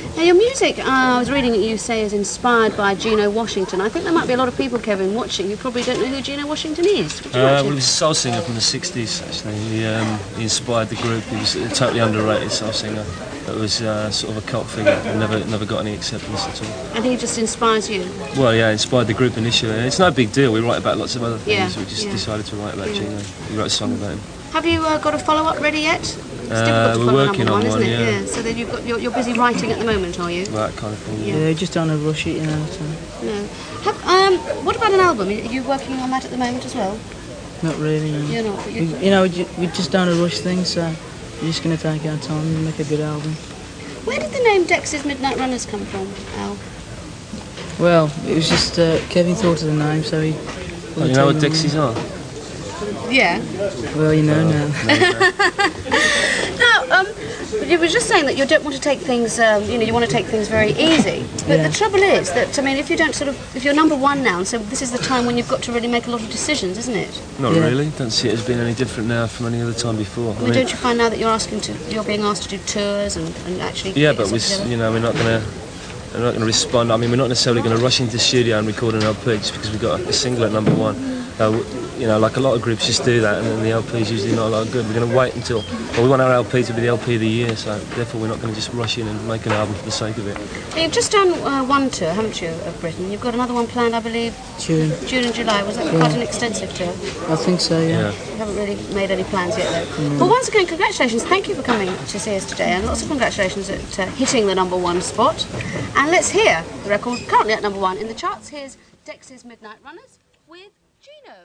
Now your music, I was reading that you say is inspired by Geno Washington. I think there might be a lot of people, Kevin, watching who probably don't know who Geno Washington is. Would you like to? Well, he's a soul singer from the 60s, actually. He inspired the group. He was a totally underrated soul singer that was sort of a cult figure and never got any acceptance at all. And he just inspires you? Well, yeah, inspired the group initially. It's no big deal. We write about lots of other things. Yeah, We just decided to write about Geno. We wrote a song about him. Have you got a follow-up ready yet? It's difficult to we're follow working number on one, isn't one, it? So then you're busy writing at the moment, are you? That kind of thing. Yeah, just don't rush it, you know. So. No. What about an album? Are you working on that at the moment as well? Not really, no. You're not. But we just don't rush things, so we're just going to take our time and make a good album. Where did the name Dex's Midnight Runners come from, Al? Well, it was just Kevin thought of the name, so he... Oh, you know what Dexys are? Yeah. Well, you know now. Now, you were just saying that you don't want to take things, you want to take things very easy. But the trouble is that, I mean, if you're number one now, so this is the time when you've got to really make a lot of decisions, isn't it? Not really. Don't see it as being any different now from any other time before. I mean, don't you find now that you're being asked to do tours and actually... Yeah, but we're not going to respond. I mean, we're not necessarily going to rush into the studio and record an LP just because we've got a single at number one. Like a lot of groups just do that, and then the LP is usually not a lot of good. We're going to wait until... Well, we want our LP to be the LP of the year, so therefore we're not going to just rush in and make an album for the sake of it. You've just done one tour, haven't you, of Britain? You've got another one planned, I believe, June and July. Was that quite an extensive tour? I think so, yeah. You haven't really made any plans yet, though. Well, once again, congratulations. Thank you for coming to see us today, and lots of congratulations at hitting the number one spot. And let's hear the record currently at number one in the charts. Here's Dex's Midnight Runners with Geno.